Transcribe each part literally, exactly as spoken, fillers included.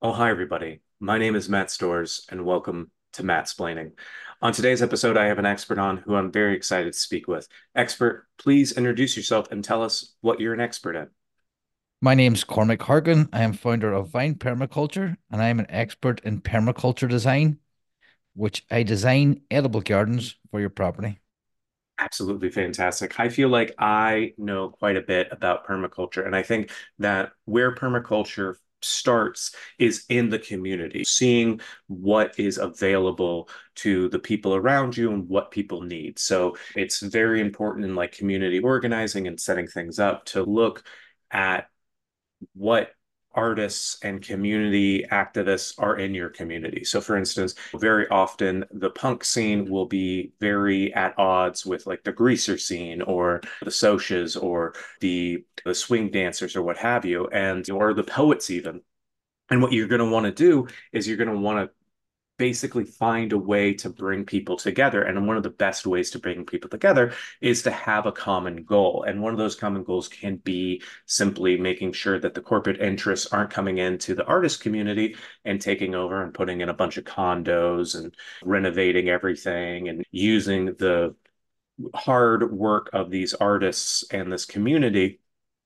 Oh, hi, everybody. My name is Matt Stores, and welcome to Mattsplaining. On today's episode, I have an expert on who I'm very excited to speak with. Expert, please introduce yourself and tell us what you're an expert in. My name's Cormac Hargan. I am founder of Vine Permaculture, and I am an expert in permaculture design, which I design edible gardens for your property. Absolutely fantastic. I feel like I know quite a bit about permaculture, and I think that where permaculture starts is in the community, seeing what is available to the people around you and what people need. So it's very important in like community organizing and setting things up to look at what artists and community activists are in your community. So, for instance, very often the punk scene will be very at odds with like the greaser scene or the socias or the the swing dancers or what have you, and or the poets even. And what you're going to want to do is you're going to want to basically find a way to bring people together. And one of the best ways to bring people together is to have a common goal. And one of those common goals can be simply making sure that the corporate interests aren't coming into the artist community and taking over and putting in a bunch of condos and renovating everything and using the hard work of these artists and this community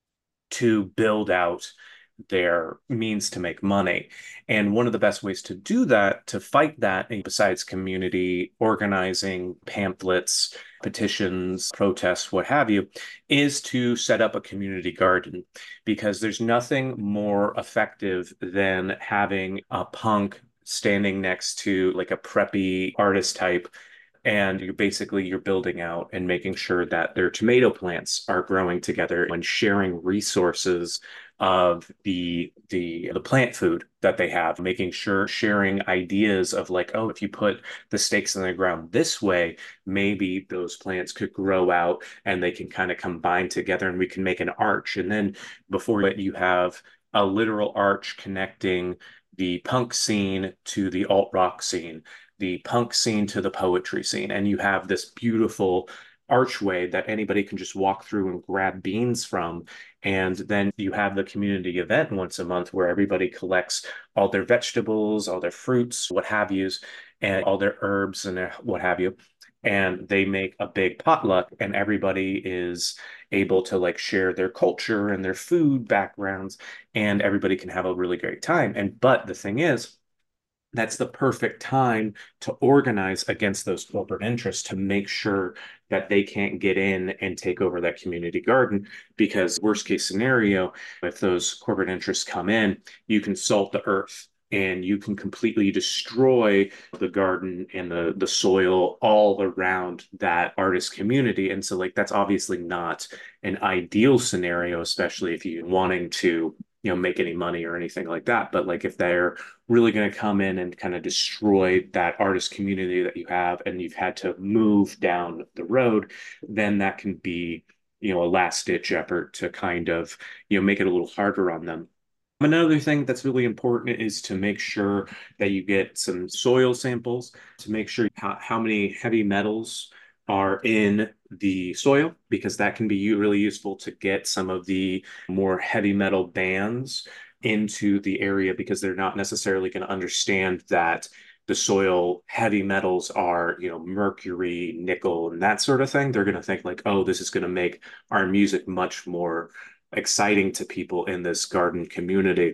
to build out their means to make money. And one of the best ways to do that, to fight that, besides community organizing, pamphlets, petitions, protests, what have you, is to set up a community garden because there's nothing more effective than having a punk standing next to like a preppy artist type and you're basically you're building out and making sure that their tomato plants are growing together and sharing resources of the the the plant food that they have, making sure sharing ideas of like, oh, if you put the stakes in the ground this way, maybe those plants could grow out and they can kind of combine together and we can make an arch. And then before that you have a literal arch connecting the punk scene to the alt rock scene, the punk scene to the poetry scene. And you have this beautiful archway that anybody can just walk through and grab beans from. And then you have the community event once a month where everybody collects all their vegetables, all their fruits, what have yous, and all their herbs and their what have you. And they make a big potluck, and everybody is able to like share their culture and their food backgrounds, and everybody can have a really great time. And but the thing is, that's the perfect time to organize against those corporate interests to make sure that they can't get in and take over that community garden. Because, worst case scenario, if those corporate interests come in, you can salt the earth and you can completely destroy the garden and the, the soil all around that artist community. And so, like, that's obviously not an ideal scenario, especially if you're wanting to you know make any money or anything like that. But like if they're really going to come in and kind of destroy that artist community that you have and you've had to move down the road, then that can be, you know, a last ditch effort to kind of, you know, make it a little harder on them. Another thing that's really important is to make sure that you get some soil samples to make sure how, how many heavy metals are in the soil, because that can be really useful to get some of the more heavy metal bands into the area because they're not necessarily going to understand that the soil heavy metals are, you know, mercury, nickel, and that sort of thing. They're going to think like, oh, this is going to make our music much more exciting to people in this garden community.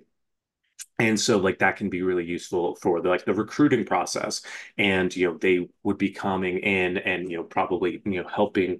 And so like that can be really useful for the like the recruiting process. And you know, they would be coming in and you know, probably, you know, helping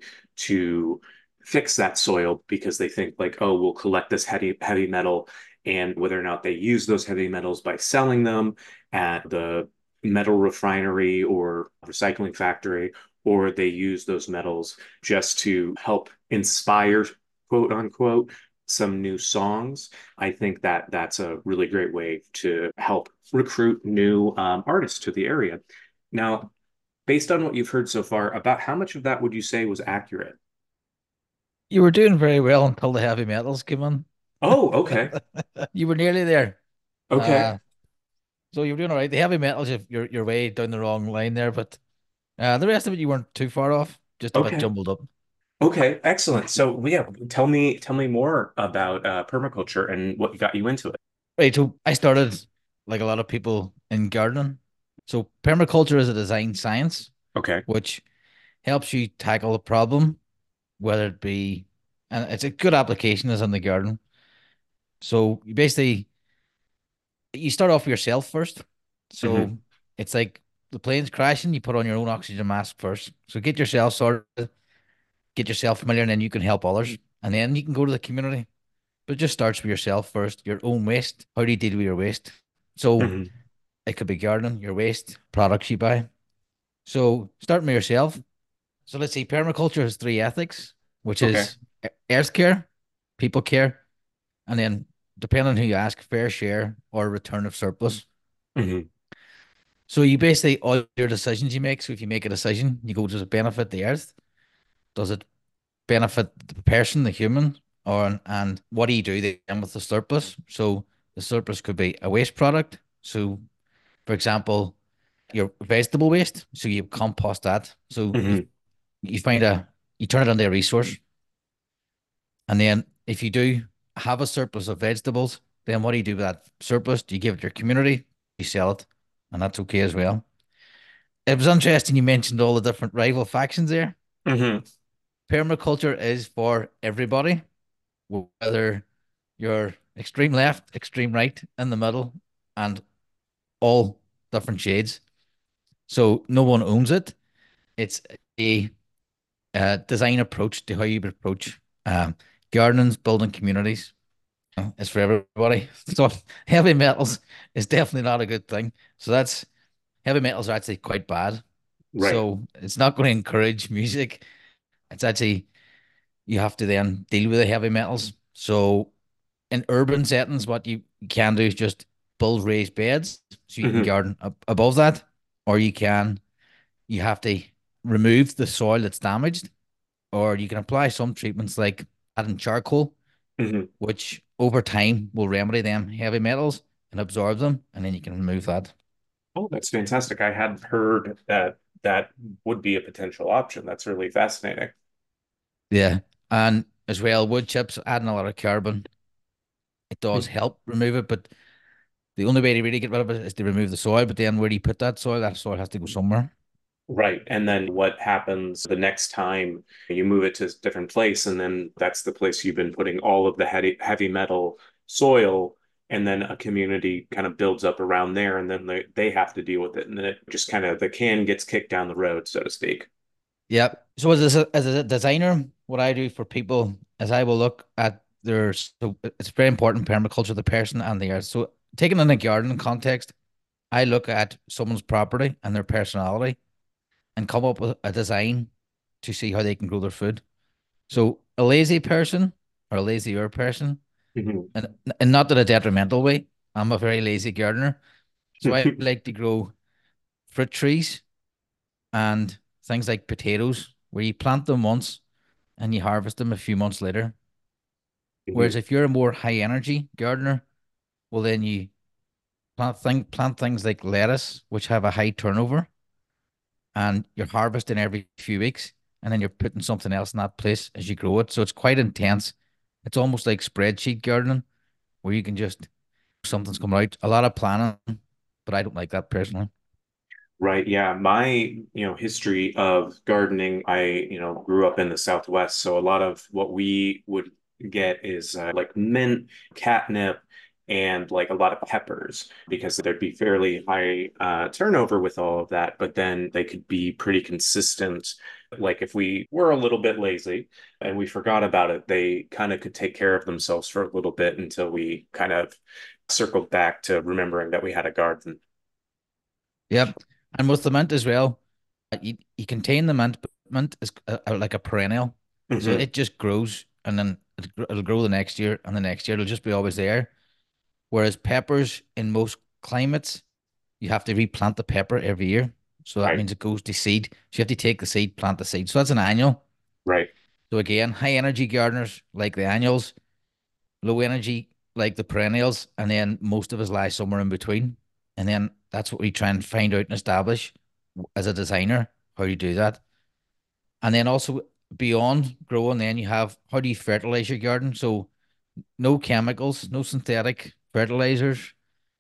to fix that soil because they think like, oh, we'll collect this heavy heavy metal and whether or not they use those heavy metals by selling them at the metal refinery or recycling factory, or they use those metals just to help inspire, quote unquote, some new songs. I think that that's a really great way to help recruit new um, artists to the area. Now, based on what you've heard so far, about how much of that would you say was accurate? You were doing very well until the heavy metals came in. Oh, okay. You were nearly there. Okay. Uh, so you were doing all right. The heavy metals, you- you're you're way down the wrong line there, but uh, the rest of it you weren't too far off. Just a bit Okay. jumbled up. Okay. Excellent. So, yeah, tell me tell me more about uh, permaculture and what got you into it. Right. So I started. like a lot of people in gardening. So permaculture is a design science Okay. which helps you tackle a problem, whether it be, and it's a good application is in the garden. So you basically you start off with yourself first. Hmm. So it's like the plane's crashing, you put on your own oxygen mask first. So get yourself sorted, get yourself familiar, and then you can help others. And then you can go to the community. But it just starts with yourself first, your own waste. How do you deal with your waste? So Hmm. it could be gardening, your waste, products you buy. So start with yourself. So let's see, permaculture has three ethics, which Okay. is e- earth care, people care, and then depending on who you ask, fair share or return of surplus. Hmm. So you basically all your decisions you make. So if you make a decision, you go, does it benefit the earth? Does it benefit the person, the human? Or and what do you do then with the surplus? So the surplus could be a waste product. So for example, your vegetable waste. So you compost that. So you Hmm. you find a you turn it into a resource. And then if you do have a surplus of vegetables, then what do you do with that surplus? Do you give it to your community? You sell it, and that's okay as well. It was interesting you mentioned all the different rival factions there. Hmm. Permaculture is for everybody, whether you're extreme left, extreme right, in the middle, and all different shades. So no one owns it. It's a, uh design approach to how you approach um, gardens, building communities. It's for everybody. So heavy metals is definitely not a good thing. So that's heavy metals are actually quite bad. Right. So it's not going to encourage music. It's actually you have to then deal with the heavy metals. So in urban settings, what you can do is just build raised beds so you can Hmm. garden up above that, or you can you have to remove the soil that's damaged, or you can apply some treatments like adding charcoal Hmm. which over time will remedy them heavy metals and absorb them, and then you can remove that. Oh, that's fantastic. I hadn't heard that that would be a potential option. That's really fascinating. Yeah. And as well, wood chips adding a lot of carbon. It does help remove it, but the only way to really get rid of it is to remove the soil. But then where do you put that soil? That soil has to go somewhere. Right. And then what happens the next time you move it to a different place? And then that's the place you've been putting all of the heavy, heavy metal soil. And then a community kind of builds up around there. And then they, they have to deal with it. And then it just kind of, the can gets kicked down the road, so to speak. Yep. So as a, as a designer, what I do for people is I will look at their, so it's very important permaculture, the person and the earth. So taking in a garden context, I look at someone's property and their personality and come up with a design to see how they can grow their food. So a lazy person or a lazier person, Mhm. and and not in a detrimental way. I'm a very lazy gardener, so I like to grow fruit trees and things like potatoes, where you plant them once and you harvest them a few months later. Whereas Mhm. if you're a more high energy gardener, well then you plant thing plant things like lettuce, which have a high turnover, and you're harvesting every few weeks, and then you're putting something else in that place as you grow it. So it's quite intense. It's almost like spreadsheet gardening, where you can just something's coming out. A lot of planning, but I don't like that personally. Right. Yeah. My, you know, history of gardening, I, you know, grew up in the Southwest. So a lot of what we would get is uh, like mint, catnip, and like a lot of peppers because there'd be fairly high uh, turnover with all of that. But then they could be pretty consistent. Like if we were a little bit lazy and we forgot about it, they kind of could take care of themselves for a little bit until we kind of circled back to remembering that we had a garden. Yep. And with the mint as well, uh, you, you contain the mint, but mint is uh, uh, like a perennial. So Hmm. it just grows and then it, gr- it'll grow the next year and the next year. It'll just be always there. Whereas peppers in most climates, you have to replant the pepper every year. So that Right. means it goes to seed. So you have to take the seed, plant the seed. So that's an annual. Right. So again, high energy gardeners like the annuals, low energy like the perennials, and then most of us lie somewhere in between. And then that's what we try and find out and establish as a designer how you do that. And then also beyond growing, then you have how do you fertilize your garden? So no chemicals, no synthetic fertilizers,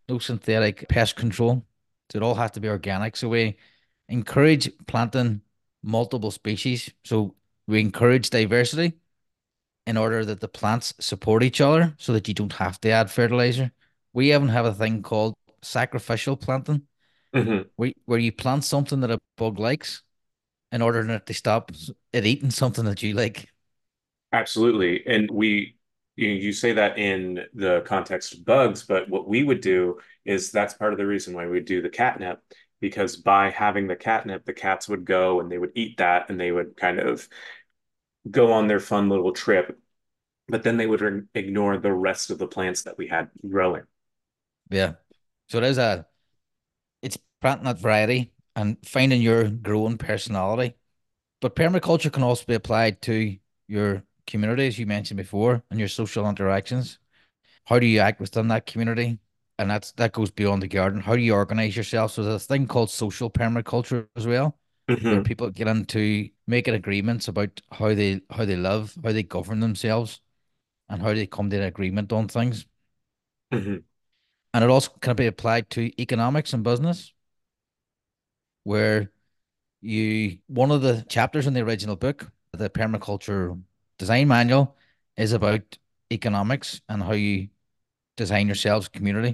no synthetic pest control. So it all has to be organic. So we encourage planting multiple species. So we encourage diversity in order that the plants support each other so that you don't have to add fertilizer. We even have a thing called sacrificial planting, Hmm. where, where you plant something that a bug likes in order not to stop it eating something that you like. Absolutely. And we, you, you say that in the context of bugs, but what we would do is that's part of the reason why we do the catnip, because by having the catnip, the cats would go and they would eat that and they would kind of go on their fun little trip, but then they would re- ignore the rest of the plants that we had growing. Yeah. So there's a it's planting that variety and finding your growing personality. But permaculture can also be applied to your community, as you mentioned before, and your social interactions. How do you act within that community? And that's that goes beyond the garden. How do you organize yourself? So there's a thing called social permaculture as well, where Hmm. people get into making agreements about how they how they live, how they govern themselves, and how they come to an agreement on things. Hmm. And it also can be applied to economics and business, where you one of the chapters in the original book, the permaculture design manual, is about economics and how you design yourselves community.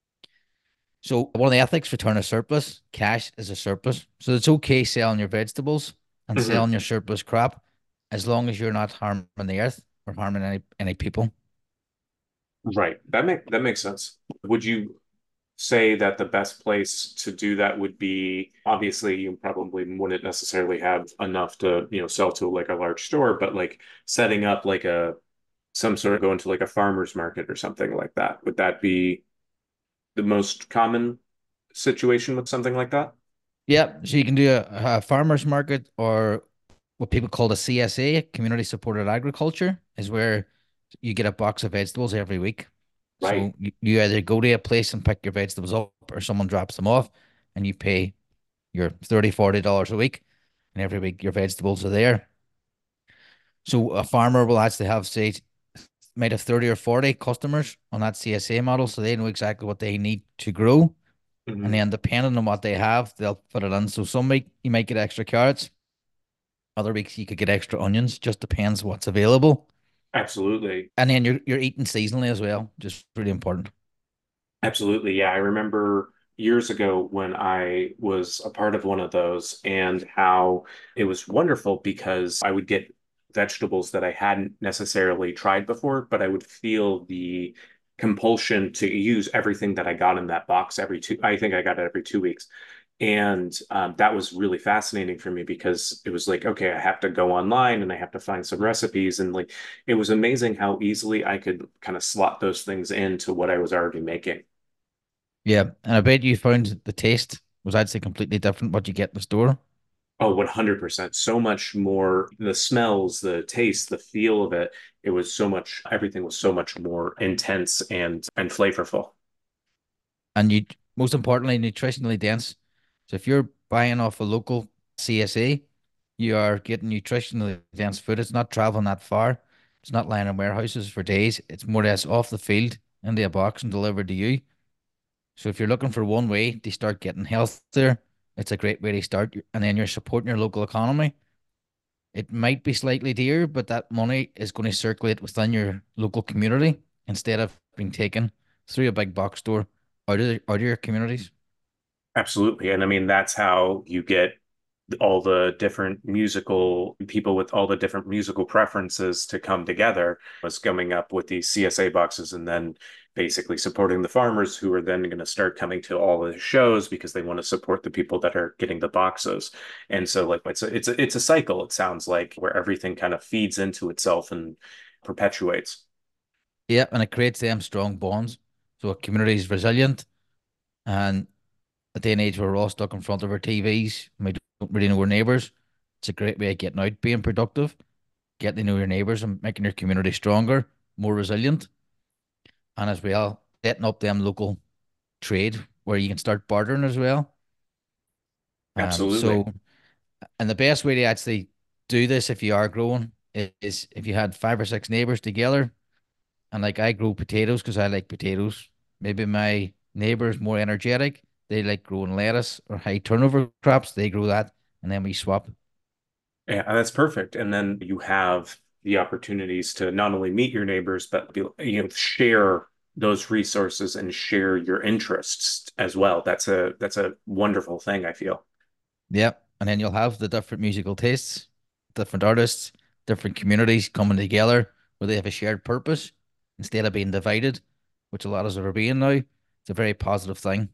So one of the ethics return a surplus, cash is a surplus. So it's okay selling your vegetables and Hmm. selling your surplus crop as long as you're not harming the earth or harming any any people. Right. That make that makes sense. Would you say that the best place to do that would be, obviously you probably wouldn't necessarily have enough to, you know, sell to like a large store, but like setting up like a some sort of going to like a farmer's market or something like that. Would that be the most common situation with something like that? Yeah, so you can do a, a farmers market or what people call the C S A, community supported agriculture, is where you get a box of vegetables every week. Right. So you, you either go to a place and pick your vegetables up or someone drops them off and you pay your thirty, forty dollars a week. And every week your vegetables are there. So a farmer will actually have, say, might have thirty or forty customers on that C S A model. So they know exactly what they need to grow. And Hmm. then depending on what they have, they'll put it in. So some week you might get extra carrots. Other weeks you could get extra onions. Just depends what's available. Absolutely. And then you're you're eating seasonally as well. Just really important. Absolutely. Yeah. I remember years ago when I was a part of one of those and how it was wonderful because I would get vegetables that I hadn't necessarily tried before, but I would feel the compulsion to use everything that I got in that box every two, I think I got it every two weeks. And um, that was really fascinating for me because it was like, okay, I have to go online and I have to find some recipes. And like, it was amazing how easily I could kind of slot those things into what I was already making. Yeah, and I bet you found the taste was actually completely different what you get in the store. Oh, one hundred percent. So much more the smells, the taste, the feel of it. It was so much, everything was so much more intense and and flavorful. And you most importantly nutritionally dense. So if you're buying off a local C S A, you are getting nutritionally dense food. It's not traveling that far. It's not lying in warehouses for days. It's more or less off the field into a box and delivered to you. So if you're looking for one way to start getting healthier, it's a great way to start. And then you're supporting your local economy. It might be slightly dear, but that money is going to circulate within your local community instead of being taken through a big box store out of, the, out of your communities. Absolutely. And I mean, that's how you get all the different musical people with all the different musical preferences to come together, was coming up with these C S A boxes and then basically supporting the farmers who are then going to start coming to all of the shows because they want to support the people that are getting the boxes. And so like it's a, it's a, it's a cycle, it sounds like, where everything kind of feeds into itself and perpetuates. Yeah, and it creates them strong bonds. So a community is resilient. And a day and age where we're all stuck in front of our T Vs, we don't really know our neighbours. It's a great way of getting out, being productive, getting to know your neighbours and making your community stronger, more resilient. And as well, setting up them local trade where you can start bartering as well. Um, Absolutely. so and the best way to actually do this if you are growing is if you had five or six neighbors together. And like I grow potatoes because I like potatoes. Maybe my Neighbors more energetic. They like growing lettuce or high turnover crops. They grow that, and then we swap. Yeah, that's perfect. And then you have the opportunities to not only meet your neighbors, but be, you know, share those resources and share your interests as well. That's a that's a wonderful thing, I feel. Yep. And then you'll have the different musical tastes, different artists, different communities coming together where they have a shared purpose instead of being divided, which a lot of us are being now. It's a very positive thing.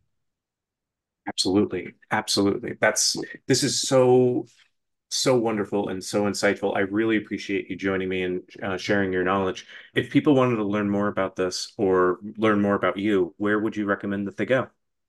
Absolutely. Absolutely. That's this is so so wonderful and so insightful. I really appreciate you joining me and uh, sharing your knowledge. If people wanted to learn more about this or learn more about you, where would you recommend that they go?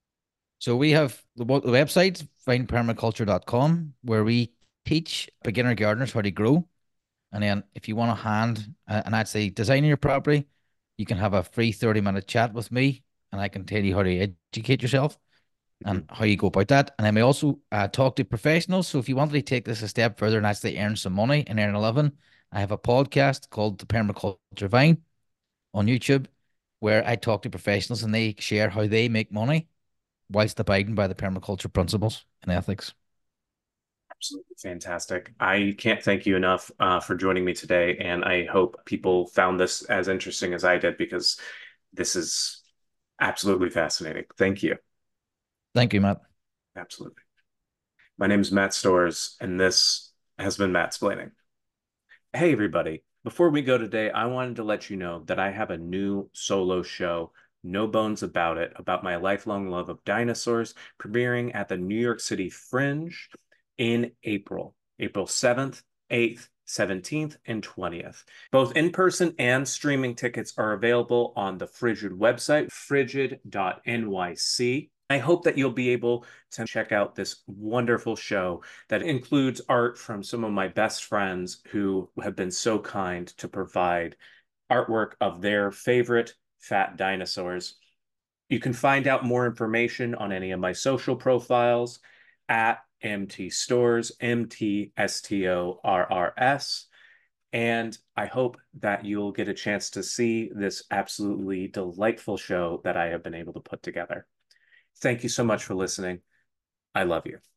So we have the, the website, find permaculture dot com, where we teach beginner gardeners how to grow. And then if you want a hand uh, and actually designing your property, you can have a free thirty minute chat with me and I can tell you how to educate yourself and Mhm. how you go about that. And then we also uh, talk to professionals. So if you wanted to take this a step further and actually earn some money and earn a living, I have a podcast called The Permaculture Vine on YouTube where I talk to professionals and they share how they make money whilst abiding by the permaculture principles and ethics. Absolutely fantastic. I can't thank you enough uh, for joining me today, and I hope people found this as interesting as I did because this is absolutely fascinating. Thank you. Thank you, Matt. Absolutely. My name is Matt Stores, and this has been Matt Splaining. Hey, everybody. Before we go today, I wanted to let you know that I have a new solo show, No Bones About It, about my lifelong love of dinosaurs, premiering at the New York City Fringe in April, April seventh, eighth, seventeenth, and twentieth. Both in person and streaming tickets are available on the Frigid website, frigid dot N Y C. I hope that you'll be able to check out this wonderful show that includes art from some of my best friends who have been so kind to provide artwork of their favorite fat dinosaurs. You can find out more information on any of my social profiles at M T Stores, M T S T O R R S. And I hope that you'll get a chance to see this absolutely delightful show that I have been able to put together. Thank you so much for listening. I love you.